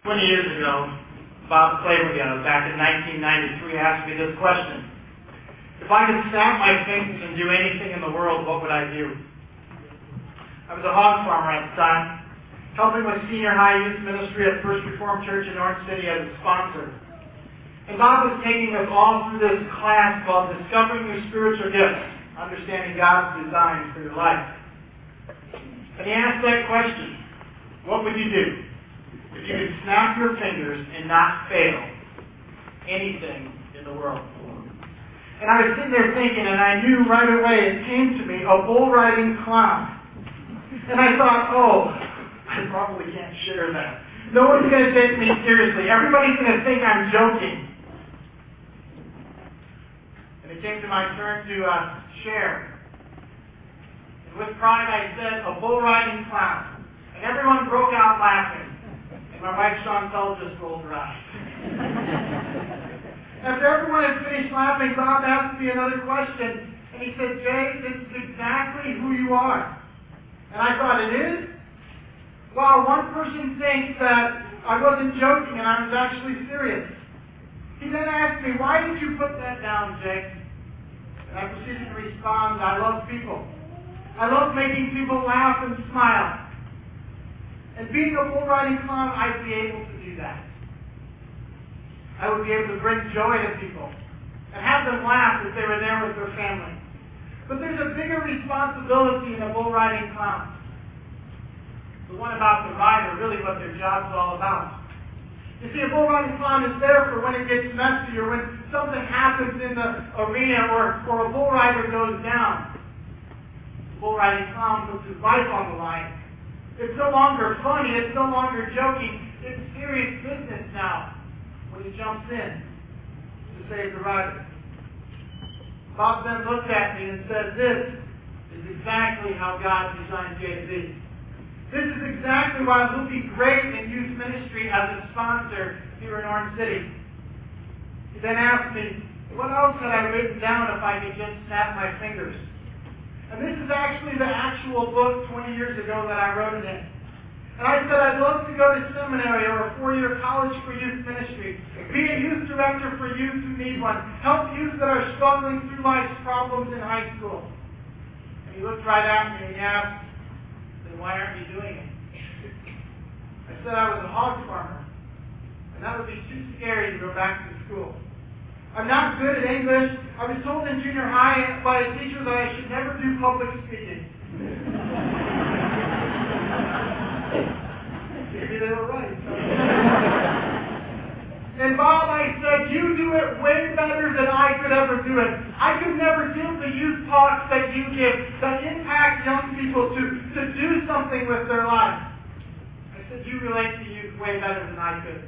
20 years ago, Bob Claverga, back in 1993, asked me this question. If I could snap my fingers and do anything in the world, what would I do? I was a hog farmer at the time, helping with senior high youth ministry at First Reformed Church in Orange City as a sponsor. And Bob was taking us all through this class called Discovering Your Spiritual Gifts, Understanding God's Design for Your Life. And he asked that question, what would you do if you could snap your fingers and not fail anything in the world? And I was sitting there thinking, and I knew right away, it came to me, a bull riding clown. And I thought, oh, I probably can't share that. No one's going to take me seriously. Everybody's going to think I'm joking. And it came to my turn to share. And with pride I said, a bull riding clown. And everyone broke out laughing. And my wife Chantal just rolled her eyes. After everyone had finished laughing, Bob asked me another question. And he said, Jay, this is exactly who you are. And I thought, it is? Wow, one person thinks that I wasn't joking and I was actually serious. He then asked me, why did you put that down, Jay? And I proceeded to respond, I love people. I love making people laugh and smile. And being a bull riding clown, I'd be able to do that. I would be able to bring joy to people and have them laugh if they were there with their family. But there's a bigger responsibility in a bull riding clown. The one about the rider, really what their job's all about. You see, a bull riding clown is there for when it gets messy or when something happens in the arena or a bull rider goes down. The bull riding clown puts his life on the line. It's no longer funny, it's no longer joking, it's serious business now when he jumps in to save the rider. Bob then looked at me and said, this is exactly how God designed Jay to be. This is exactly why he'll be great in youth ministry as a sponsor here in Orange City. He then asked me, what else had I written down if I could just snap my fingers? And this is actually the actual book 20 years ago that I wrote it in. And I said I'd love to go to seminary or a 4-year college for youth ministry, be a youth director for youth who need one, help youth that are struggling through life's problems in high school. And he looked right at me and he asked, then why aren't you doing it? I said I was a hog farmer, and that would be too scary to go back to school. I'm not good at English. I was told in junior high by a teacher that I should never do public speaking. Maybe they were right. And Bob, I said, you do it way better than I could ever do it. I could never give the youth talks that you give that impact young people to do something with their lives. I said, you relate to youth way better than I could.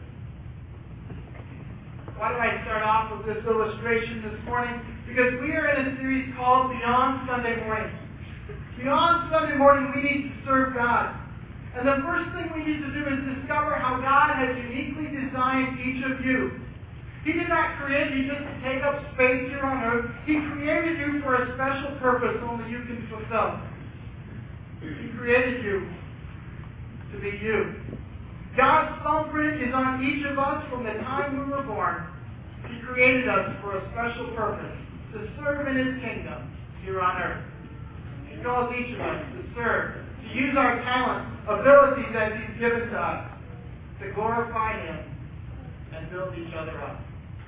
Why do I start off with this illustration this morning? Because we are in a series called Beyond Sunday Morning. Beyond Sunday morning, we need to serve God. And the first thing we need to do is discover how God has uniquely designed each of you. He did not create you just to take up space here on earth. He created you for a special purpose only you can fulfill. He created you to be you. God's thumbprint is on each of us from the time we were born. He created us for a special purpose, to serve in His kingdom here on earth. He calls each of us to serve, to use our talents, abilities that He's given to us, to glorify Him and build each other up.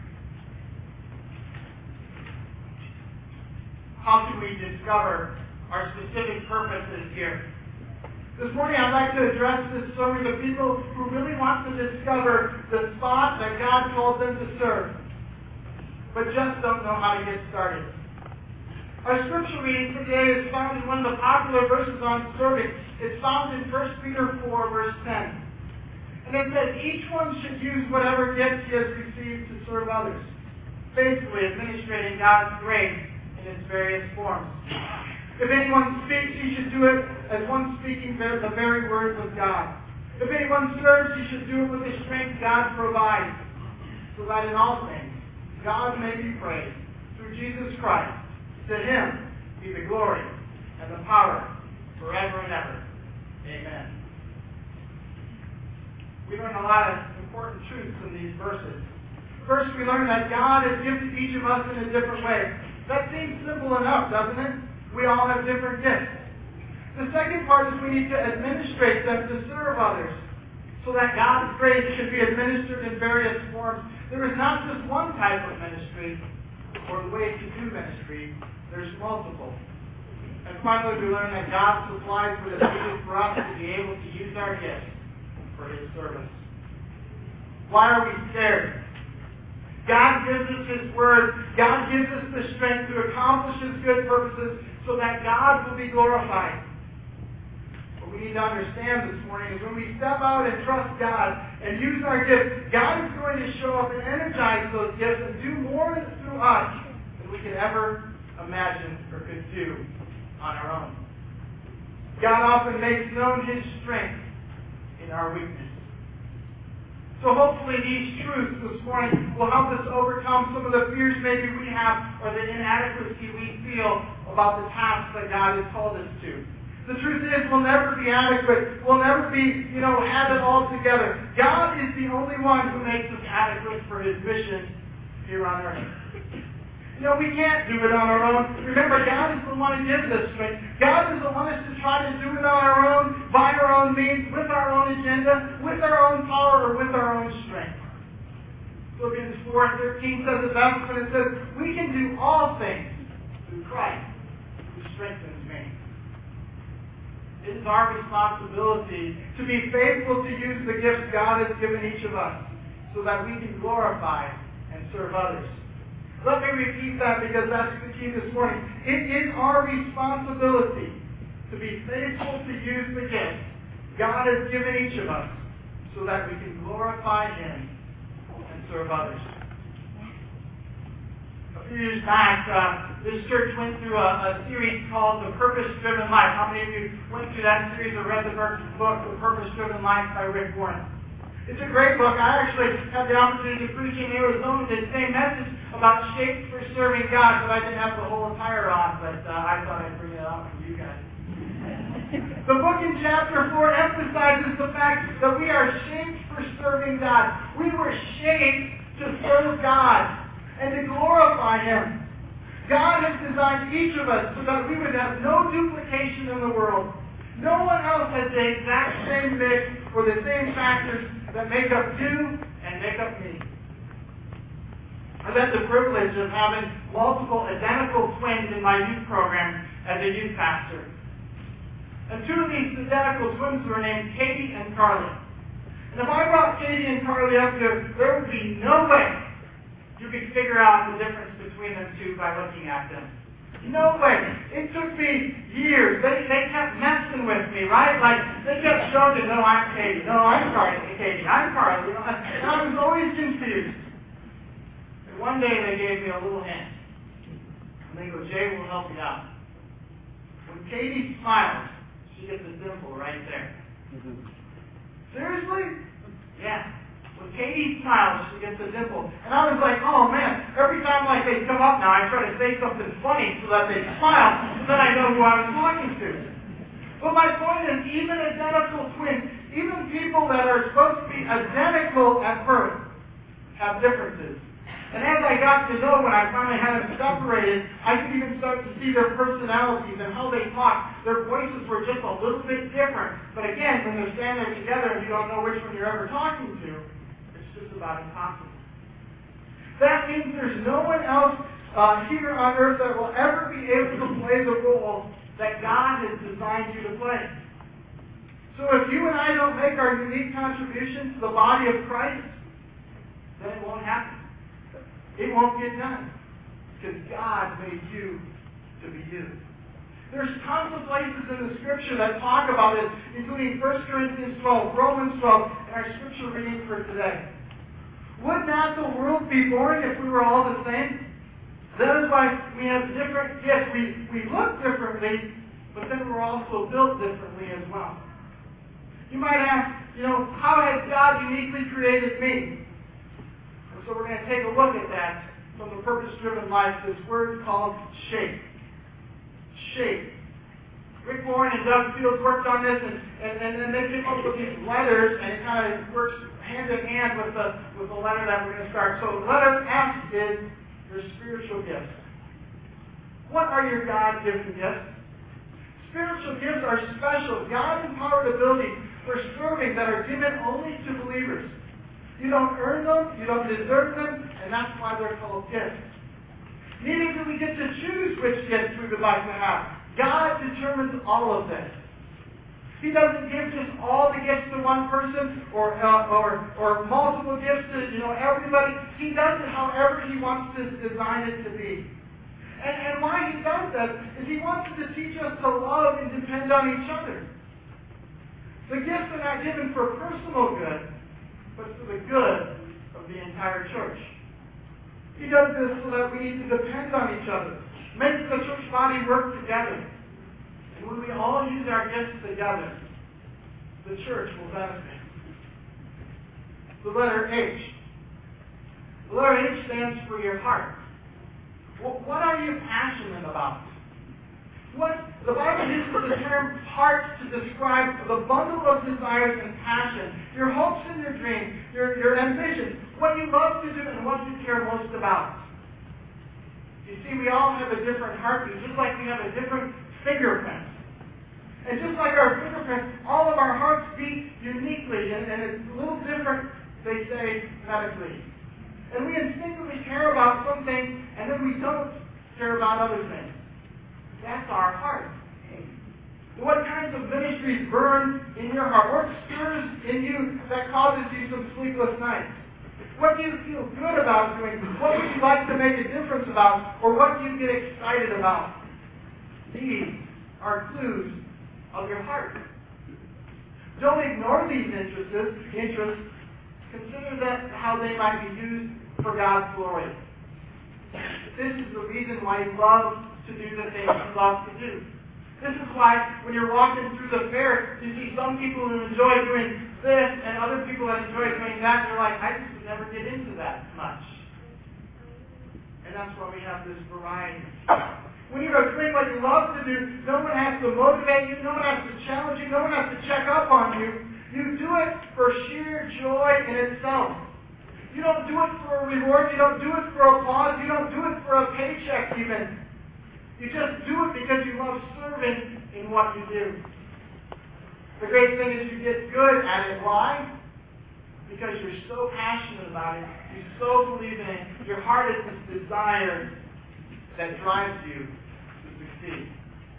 How can we discover our specific purposes here? This morning I'd like to address this story to people who really want to discover the spot that God called them to serve, but just don't know how to get started. Our scripture reading today is found in one of the popular verses on serving. It's found in 1 Peter 4, verse 10. And it says, each one should use whatever gifts he has received to serve others, faithfully administrating God's grace in its various forms. If anyone speaks, he should do it as one speaking the very words of God. If anyone serves, he should do it with the strength God provides, so that in all things God may be praised through Jesus Christ. To Him be the glory and the power forever and ever. Amen. We learn a lot of important truths in these verses. First, we learn that God has gifted each of us in a different way. That seems simple enough, doesn't it? We all have different gifts. The second part is we need to administrate them to serve others, so that God's grace should be administered in various forms. There is not just one type of ministry or the way to do ministry. There's multiple. And finally, we learn that God supplies what is needed for us to be able to use our gifts for His service. Why are we scared? God gives us His Word. God gives us the strength to accomplish His good purposes so that God will be glorified. What we need to understand this morning is when we step out and trust God and use our gifts, God is going to show up and energize those gifts and do more through us than we could ever imagine or could do on our own. God often makes known His strength in our weakness. So hopefully these truths this morning will help us overcome some of the fears maybe we have or the inadequacy we feel about the tasks that God has called us to. The truth is we'll never be adequate. We'll never be, have it all together. God is the only one who makes us adequate for His mission here on earth. We can't do it on our own. Remember, God is the one who gives us strength. God doesn't want us to try to do it on our own, by our own means, with our own agenda, with our own power, or with our own strength. Philippians 4:13 says it best when it says, we can do all things through Christ who strengthens me. It is our responsibility to be faithful to use the gifts God has given each of us so that we can glorify and serve others. Let me repeat that because that's the key this morning. It is our responsibility to be faithful to use the gifts God has given each of us so that we can glorify Him and serve others. A few years back, this church went through a series called The Purpose-Driven Life. How many of you went through that series or read the book, The Purpose-Driven Life by Rick Warren? It's a great book. I actually had the opportunity to preach in Arizona the same message about shaped for serving God, but I didn't have the whole attire on, but I thought I'd bring it out for you guys. The book in chapter 4 emphasizes the fact that we are shaped for serving God. We were shaped to serve God and to glorify Him. God has designed each of us so that we would have no duplication in the world. No one else has the exact same mix or the same factors that make up you and make up me. I've had the privilege of having multiple identical twins in my youth program as a youth pastor. And two of these identical twins were named Katie and Carly. And if I brought Katie and Carly up here, there would be no way you could figure out the difference between them two by looking at them. No way. It took me years. They kept messing with me, right? Like, they kept showing, no, I'm Katie. No, I'm sorry, Katie. I'm Carly. And I was always confused. And one day they gave me a little hint. And they go, Jay will help you out. When Katie smiles, she gets a dimple right there. Seriously? Yeah. When Katie smiles, she gets a dimple. And I was like, oh man, every time they come up now, I try to say something funny so that they smile, so that I know who I was talking to. But my point is, even identical twins, even people that are supposed to be identical at birth, have differences. And as I got to know, when I finally had them separated, I could even start to see their personalities and how they talk. Their voices were just a little bit different. But again, when they're standing together and you don't know which one you're ever talking to, it's about impossible. That means there's no one else here on earth that will ever be able to play the role that God has designed you to play. So if you and I don't make our unique contribution to the body of Christ, then it won't happen. It won't get done. Because God made you to be you. There's tons of places in the Scripture that talk about it, including 1 Corinthians 12, Romans 12, and our Scripture reading for today. Would not the world be boring if we were all the same? That is why we have different gifts. We look differently, but then we're also built differently as well. You might ask, how has God uniquely created me? And so we're going to take a look at that from the Purpose-Driven Life, this word called shape. Shape. Rick Warren and Doug Fields worked on this, and they came up with these letters, and it kind of works hand in hand with the letter that we're going to start. So letter F is your spiritual gifts. What are your God-given gifts? Spiritual gifts are special, God-empowered abilities for serving that are given only to believers. You don't earn them, you don't deserve them, and that's why they're called gifts. Meaning that we get to choose which gifts we would like to have. God determines all of this. He doesn't give just all the gifts to one person or multiple gifts to everybody. He does it however He wants to design it to be. And why He does that is He wants to teach us to love and depend on each other. The gifts are not given for personal good, but for the good of the entire church. He does this so that we need to depend on each other. Make the church body work together. And when we all use our gifts together, the church will benefit. The letter H. The letter H stands for your heart. What are you passionate about? The Bible uses the term heart to describe the bundle of desires and passion, your hopes and your dreams, your ambitions, what you love to do and what you care most about. You see, we all have a different heartbeat, just like we have a different fingerprint. And just like our fingerprints, all of our hearts beat uniquely, and it's a little different, they say, medically. And we instinctively care about some things, and then we don't care about other things. That's our heart. What kinds of ministries burn in your heart? What stirs in you that causes you some sleepless nights? What do you feel good about doing? What would you like to make a difference about? Or what do you get excited about? These are clues of your heart. Don't ignore these interests. Consider that how they might be used for God's glory. This is the reason why you love to do the things you love to do. This is why when you're walking through the fair, you see some people who enjoy doing this and other people that enjoy doing that, and you're like, I just would never get into that much. And that's why we have this variety. When you're doing what you love to do, no one has to motivate you, no one has to challenge you, no one has to check up on you. You do it for sheer joy in itself. You don't do it for a reward, you don't do it for applause, you don't do it for a paycheck even. You just do it because you love serving in what you do. The great thing is you get good at it. Why? Because you're so passionate about it. You so believe in it. Your heart is this desire that drives you to succeed.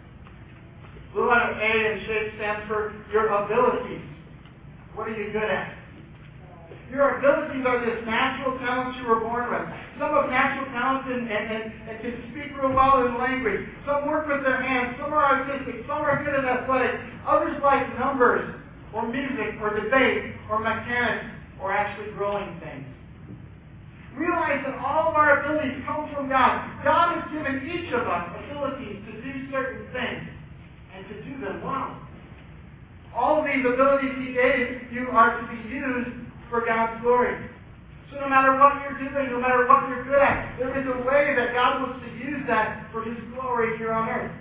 The letter A in SHAPE stands for your abilities. What are you good at? Your abilities are this natural talent you were born with. Some have natural talents and can speak real well in language. Some work with their hands. Some are artistic. Some are good at athletics. Others like numbers, or music, or debate, or mechanics, or actually growing things. Realize that all of our abilities come from God. God has given each of us abilities to do certain things and to do them well. All of these abilities He gave you are to be used for God's glory. So no matter what you're doing, no matter what you're good at, there is a way that God wants to use that for His glory here on earth.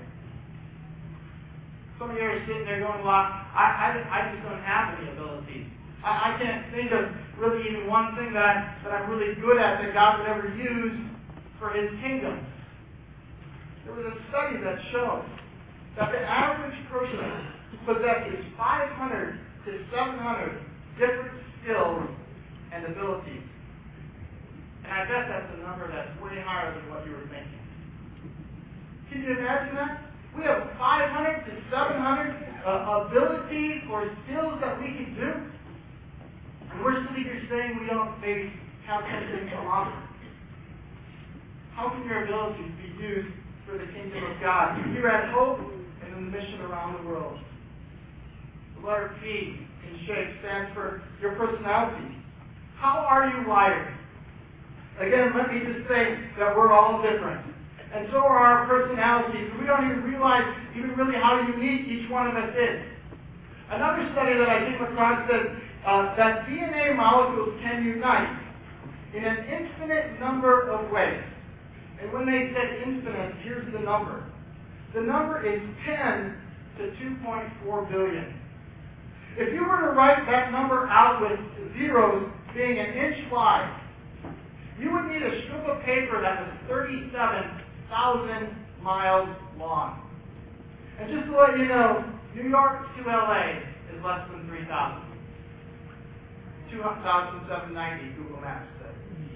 Some of you are sitting there going, well, I just don't have any abilities. I can't think of really even one thing that I'm really good at that God would ever use for His kingdom. There was a study that showed that the average person possesses 500 to 700 different skills and abilities. And I bet that's a number that's way higher than what you were thinking. Can you imagine that? We have 500 to 700 abilities or skills that we can do. And we're sitting here saying we don't maybe have something to offer. How can your abilities be used for the kingdom of God? Here at Hope and in the mission around the world. The letter P in SHAPE stands for your personality. How are you wired? Again, let me just say that we're all different. And so are our personalities. We don't even realize even really how unique each one of us is. Another study that I came across says that DNA molecules can unite in an infinite number of ways. And when they said infinite, here's the number. The number is 10 to 2.4 billion. If you were to write that number out with zeros being an inch wide, you would need a strip of paper that was 37,000 miles long. And just to let you know, New York to LA is less than 3,000. 2,790, Google Maps says.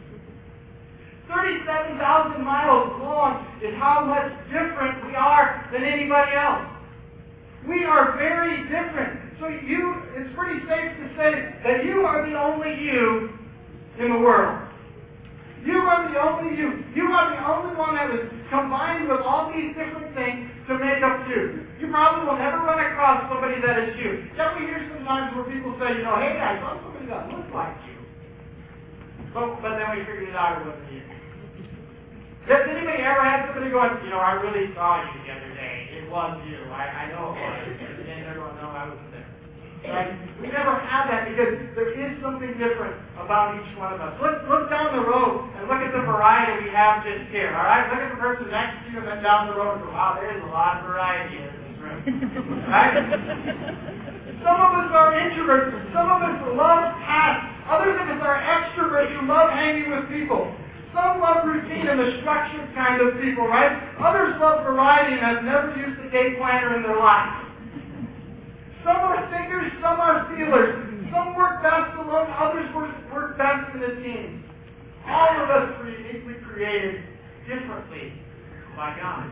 37,000 miles long is how much different we are than anybody else. We are very different. So it's pretty safe to say that you are the only you in the world. You are the only you. You are the only one that was combined with all these different things to make up you. You probably will never run across somebody that is you. Yet we hear sometimes where people say, hey guys, I saw somebody that looks like you. But then we figured it out, it wasn't you. Has anybody ever had somebody going, I really saw you the other day. It was you. I know it was. And then everyone knows I wasn't there. Right? We never have that because there is something different about each one of us. Let's look down the road and look at the variety we have just here. All right? Look at the person next to you and then down the road and go, wow, there's a lot of variety in this room. Right? Some of us are introverts. Some of us love tasks. Others of us are extroverts who love hanging with people. Some love routine and the structured kind of people, right? Others love variety and have never used a day planner in their life. Some are thinkers, some are feelers. Some work best alone, others work best in a team. All of us are uniquely created differently by God.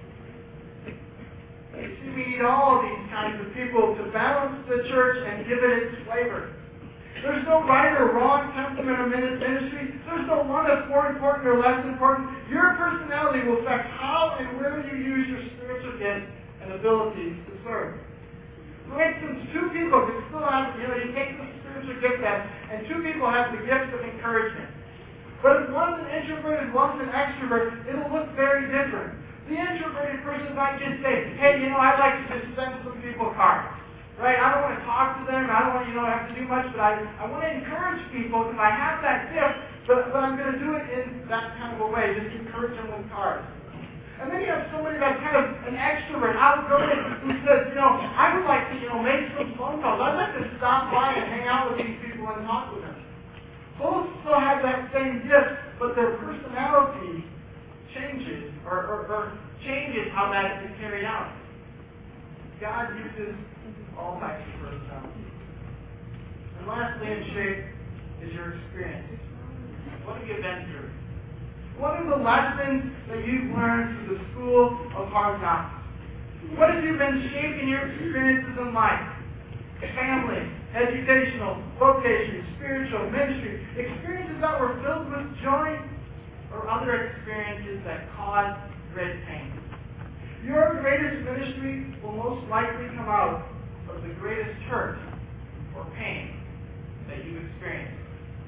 You see, we need all of these kinds of people to balance the church and give it its flavor. There's no right or wrong temperament or ministry. There's no one that's more important or less important. Your personality will affect how and where you use your spiritual gifts and abilities to serve. For instance, two people can still have, you take the spiritual gift test, and two people have the gift of encouragement. But if one's an introvert and one's an extrovert, it'll look very different. The introverted person might just say, hey, I'd like to just send some people cards. Right? I don't want to talk to them. I don't want to, have to do much, but I want to encourage people because I have that gift, but I'm going to do it in that kind of a way, just encourage them with cards. And then you have somebody that's kind of an extrovert, outgoing, who says, I would like to, make some phone calls. I'd like to stop by and hang out with these people and talk with them. Both still have that same gift, but their personality changes, or changes how that is carried out. God uses all types of personalities. And lastly in shape is your experience. What have you been through? What are the lessons that you've learned through the school of hard knocks? What have you been shaping your experiences in life? Family, educational, vocation, spiritual, ministry, experiences that were filled with joy, or other experiences that caused great pain. Your greatest ministry will most likely come out of the greatest hurt or pain that you experience.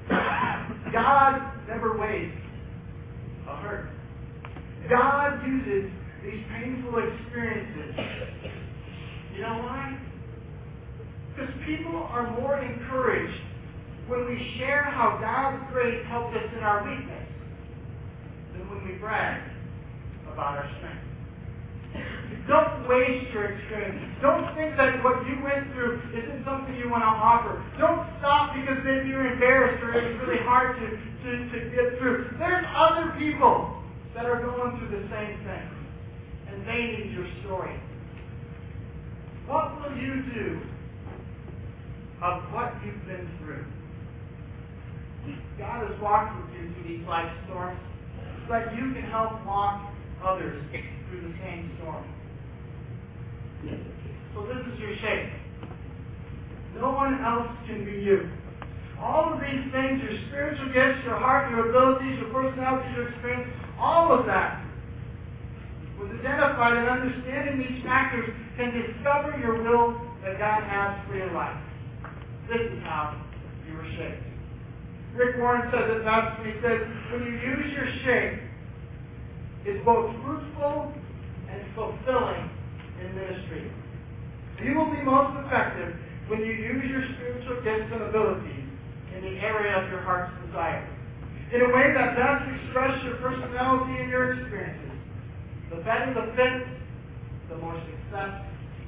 God never wastes a hurt. God uses these painful experiences. You know why? Because people are more encouraged when we share how God's grace helped us in our weakness than when we brag about our strength. Don't waste your experience. Don't think that what you went through isn't something you want to offer. Don't stop because maybe you're embarrassed or it's really hard to get through. There's other people that are going through the same thing, and they need your story. What will you do of what you've been through? God has walked with you through these life storms so that you can help walk others through the same storm. So this is your shape. No one else can be you. All of these things, your spiritual gifts, your heart, your abilities, your personality, your experience, all of that was identified, and understanding these factors can discover your will that God has for your life. This is how you were shaped. Rick Warren says it best when he says, when you use your shape, it's both fruitful and fulfilling in ministry. You will be most effective when you use your spiritual gifts and abilities in the area of your heart's desire, in a way that best expresses your personality and your experiences. The better the fit, the more success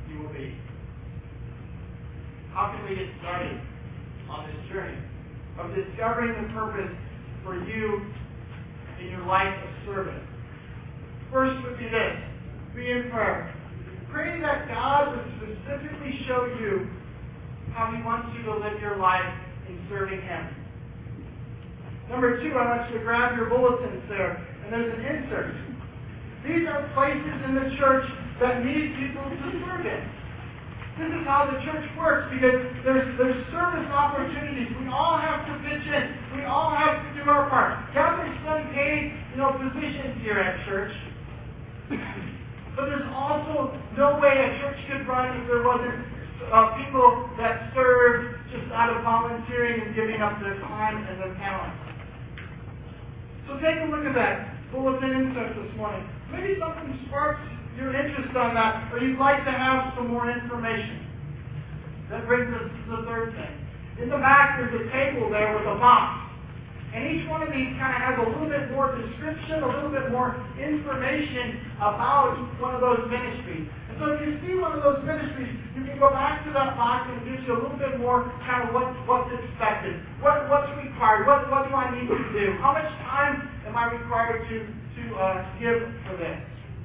you will be. How can we get started on this journey of discovering the purpose for you in your life of service? First would be this. Be in prayer. Pray that God would specifically show you how He wants you to live your life in serving Him. Number 2, I want you to grab your bulletins there, and there's an insert. These are places in the church that need people to serve in. This is how the church works, because there's service opportunities. We all have to pitch in. We all have to do our part. Yeah, there's some paid, positions here at church. But there's also no way a church could run if there wasn't people that serve just out of volunteering and giving up their time and their talent. So take a look at that bulletin insert this morning. Maybe something sparks your interest on that, or you'd like to have some more information. That brings us to the third thing. In the back, there's a table there with a box. And each one of these kind of has a little bit more description, a little bit more information about one of those ministries. And so if you see one of those ministries, you can go back to that box and it gives you a little bit more kind of what's expected. What's required? What do I need to do? How much time am I required to give for this?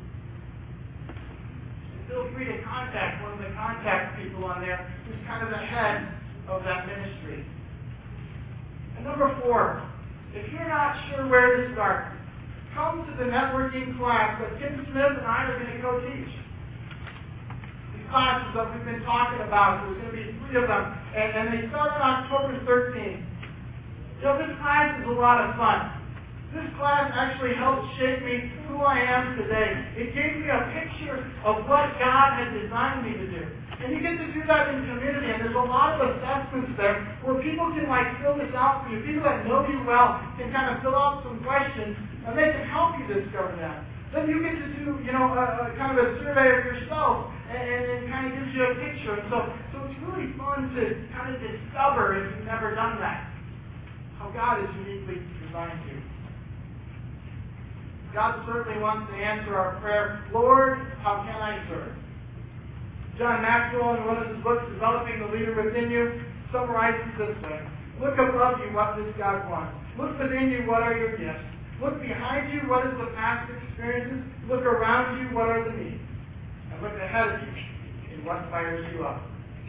Feel free to contact one of the contact people on there who's kind of the head of that ministry. And number 4, if you're not sure where to start, come to the networking class that Tim Smith and I are going to go teach. These classes that we've been talking about, there's going to be 3 of them, and they start on October 13th. This class is a lot of fun. This class actually helped shape me who I am today. It gave me a picture of what God had designed me to do. And you get to do that in community, and there's a lot of assessments there where people can fill this out for you. People that know you well can kind of fill out some questions, and they can help you discover that. Then you get to do, a kind of a survey of yourself, and it kind of gives you a picture. And so it's really fun to kind of discover, if you've never done that, how God has uniquely designed you. God certainly wants to answer our prayer, Lord, how can I serve? John Maxwell, in one of his books, Developing the Leader Within You, summarizes this way. Look above you, what does God want? Look within you, what are your gifts? Look behind you, what is the past experiences? Look around you, what are the needs? And look ahead of you, in what fires you up.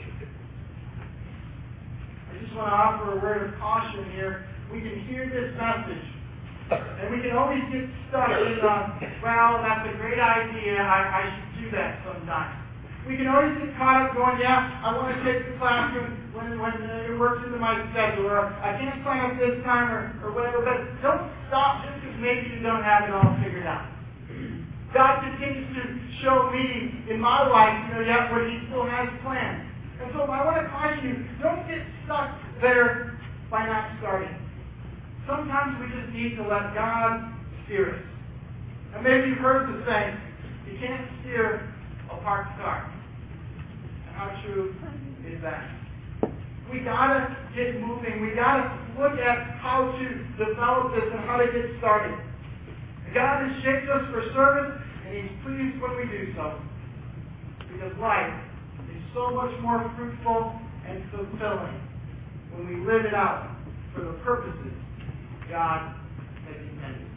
I just want to offer a word of caution here. We can hear this message, and we can always get stuck in well, that's a great idea, I should do that sometime. We can always get caught up going, yeah, I want to take the classroom when it works into my schedule, or I can't sign up this time, or whatever, but don't stop just because maybe you don't have it all figured out. God continues to show me in my life, what He still has planned. And so I want to caution you, don't get stuck there by not starting. Sometimes we just need to let God steer us. And maybe you've heard the saying, you can't steer a parked car. And how true is that? We gotta get moving. We gotta look at how to develop this and how to get started. God has shaped us for service, and He's pleased when we do so. Because life is so much more fruitful and fulfilling when we live it out for the purposes God has intended.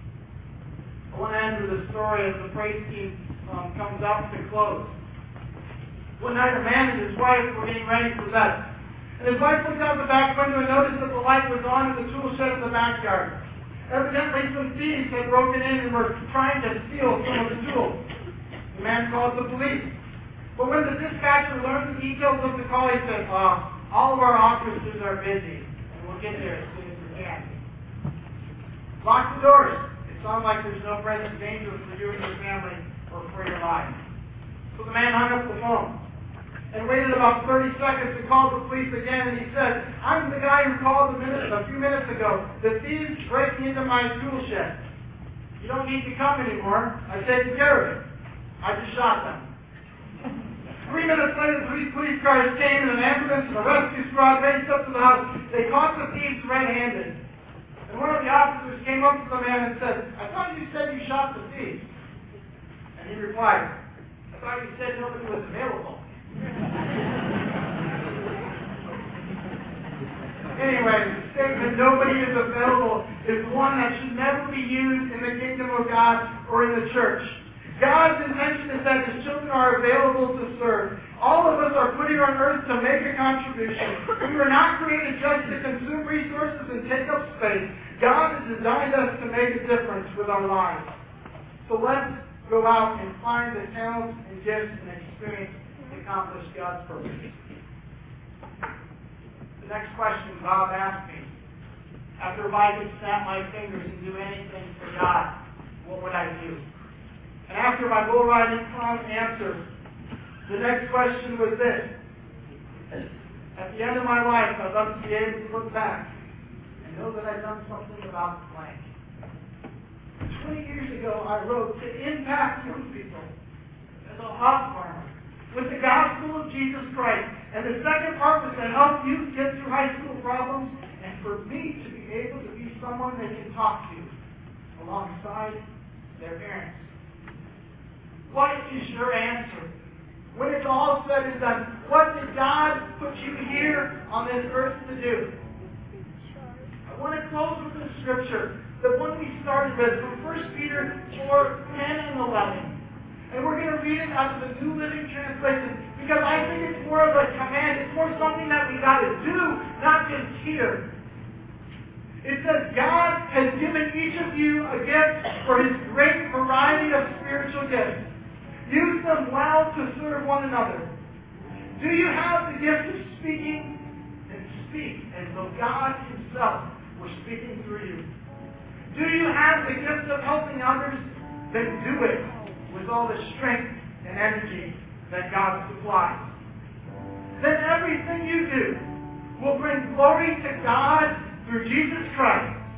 I want to end with a story as the praise team comes up to close. One night a man and his wife were getting ready for bed. And his wife looked out the back window and noticed that the light was on in the tool shed in the backyard. Evidently some thieves had broken in and were trying to steal some of the tools. The man called the police. But when the dispatcher learned the details of the call, he said, all of our officers are busy, and we'll get there as soon as we can. Lock the doors. It sounds like there's no present danger for you and your family or for your life. So the man hung up the phone and waited about 30 seconds and called the police again, and he said, I'm the guy who called a few minutes ago. The thieves breaking into my tool shed. You don't need to come anymore. I've taken care of it. I just shot them. 3 minutes later, 3 police cars came and an ambulance and a rescue squad raced up to the house. They caught the thieves red-handed. And one of the officers came up to the man and said, I thought you said you shot the thieves. And he replied, thought you said nobody was available. Anyway, the statement, nobody is available, is one that should never be used in the kingdom of God or in the church. God's intention is that His children are available to serve. All of us are put here on earth to make a contribution. We were not created just to consume resources and take up space. God has designed us to make a difference with our lives. So let's go out and find the talents and gifts and experience to accomplish God's purpose. The next question Bob asked me, after if I could snap my fingers and do anything for God, what would I do? And after my bull riding clown answer, the next question was this. At the end of my life, I'd love to be able to look back and know that I've done something about the blank. 20 years ago, I wrote to impact young people as a hog farmer with the gospel of Jesus Christ. And the second part was to help youth get through high school problems and for me to be able to be someone they can talk to alongside their parents. What is your answer? When it's all said and done, what did God put you here on this earth to do? I want to close with the scripture, the one we started with, from 1 Peter 4:10 and 11. And we're going to read it out of the New Living Translation because I think it's more of a command. It's more something that we got to do, not just hear. It says, God has given each of you a gift for His great variety of spiritual gifts. Use them well to serve one another. Do you have the gift of speaking? Then speak as though God Himself were speaking through you. Do you have the gift of helping others? Then do it with all the strength and energy that God supplies. Then everything you do will bring glory to God through Jesus Christ.